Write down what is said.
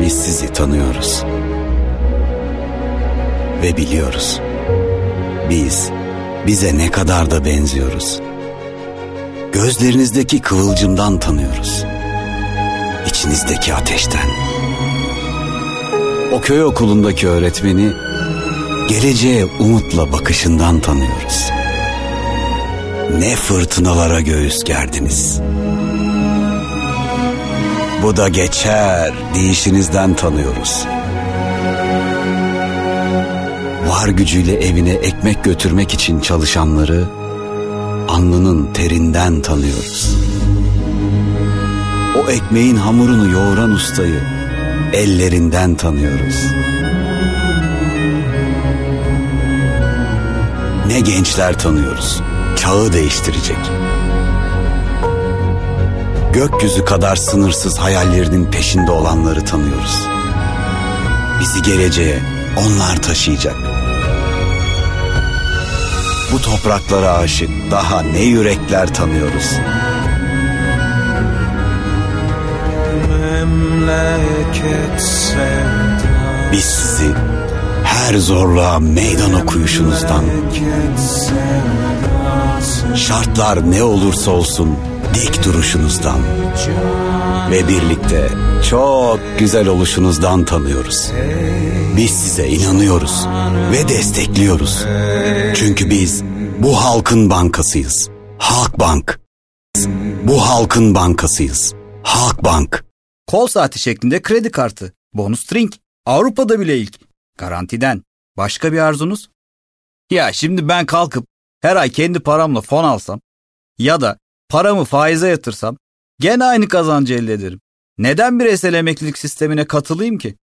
Biz sizi tanıyoruz. Ve biliyoruz. Bize ne kadar da benziyoruz. Gözlerinizdeki kıvılcımdan tanıyoruz. İçinizdeki ateşten. O köy okulundaki öğretmeni geleceğe umutla bakışından tanıyoruz. Ne fırtınalara göğüs gerdiniz. Bu da geçer deyişinizden tanıyoruz. Var gücüyle evine ekmek götürmek için çalışanları alnının terinden tanıyoruz. O ekmeğin hamurunu yoğuran ustayı ellerinden tanıyoruz. Ne gençler tanıyoruz, çağı değiştirecek. Gökyüzü kadar sınırsız hayallerinin peşinde olanları tanıyoruz. Bizi geleceğe onlar taşıyacak. Bu topraklara aşık daha ne yürekler tanıyoruz. Biz sizi her zorluğa meydan okuyuşunuzdan, şartlar ne olursa olsun dik duruşunuzdan ve birlikte çok güzel oluşunuzdan tanıyoruz. Biz size inanıyoruz ve destekliyoruz. Çünkü biz bu halkın bankasıyız. Halkbank. Bu halkın bankasıyız. Halkbank. Kol saati şeklinde kredi kartı, bonus drink, Avrupa'da bile ilk. Garantiden. Başka bir arzunuz? Ya şimdi ben kalkıp her ay kendi paramla fon alsam ya da paramı faize yatırsam gene aynı kazancı elde ederim. Neden bireysel emeklilik sistemine katılayım ki?